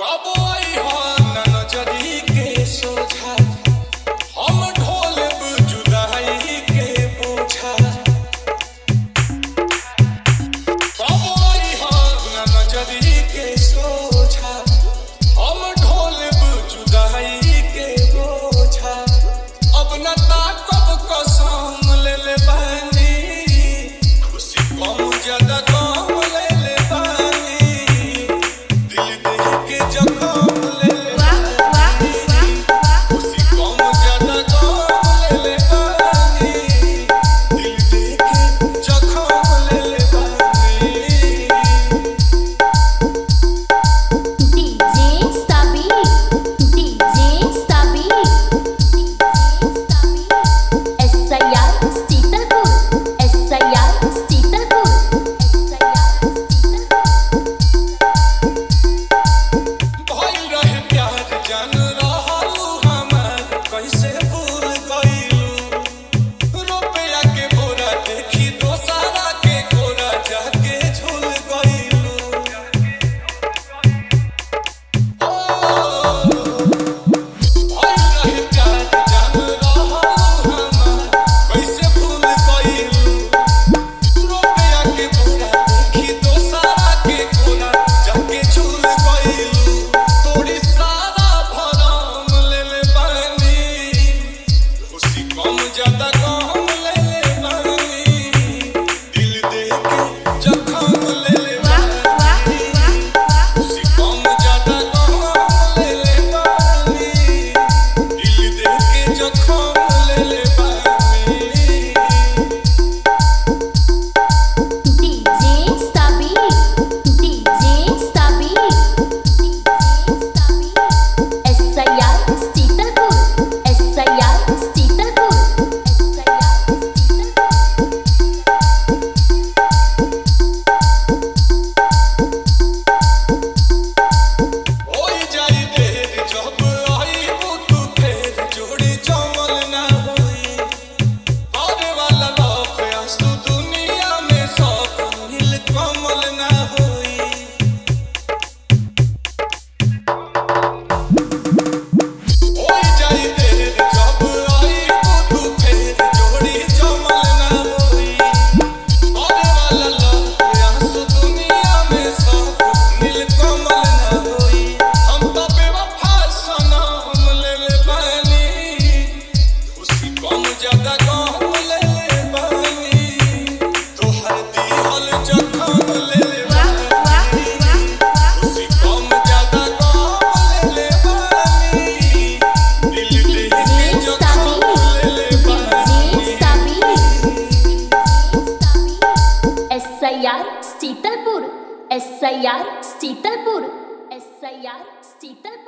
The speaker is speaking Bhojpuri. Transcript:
कबो अइहन नजरी के सोझा हम ढोलब जुदाई के बोझा। कबो अइहन नजरी के सोझा हम ढोलब जुदाई के बोझा। अब न ताकब कसम लेले बानी खुशी कम ज्यादा कम लेले बानी दिल देह के जखम लेले बानी खुशी कम ज्यादा कम लेले बानी दिल देह के जखम लेले बानी। DJ Sabir, DJ Sabir, SIR Sitalpur, SIR Sitalpur, भइल रहे प्यार जान रहलू हमार कैसे भूल गइलू। रुपया के बोरा देखी दोसरा के गोरा जाके झूल गइलू। भइल रहे प्यार जान रहलू हमार कैसे भूल गइलू। रुपया के बोरा देखी दोसरा के गोरा जाके झूल गइलू। तोरी सारा भरम लेले बानी खुशी कम ज्यादा कम लेले बानी दिल देह के जखम लेले बानी खुशी कम ज्यादा कम लेले बानी दिल देह के जखम लेले बानी। DJ Sabir, DJ Sabir, SIR Sitalpur, SIR Sitalpur, होई जाई देर जब आईबू तू फेर जोड़ी जमल ना होई। करे वाला लोग आंसू दुनिया में सब नील कमल ना होई। होई जाई देर जब आईबू तू फेर जोड़ी जमल ना होई। करे वाला लोग आंसू दुनिया में सब नील कमल ना होई। हम तो बेवफा सनम लेले बानी खुशी कम ज्यादा कम लेले बानी तोहर दिहल जखम लेले बानी खुशी कम ज्यादा कम लेले बानी दिल देह के जखम लेले बानी। SIR Sitalpur, SIR Sitalpur, SIR Sitalpur.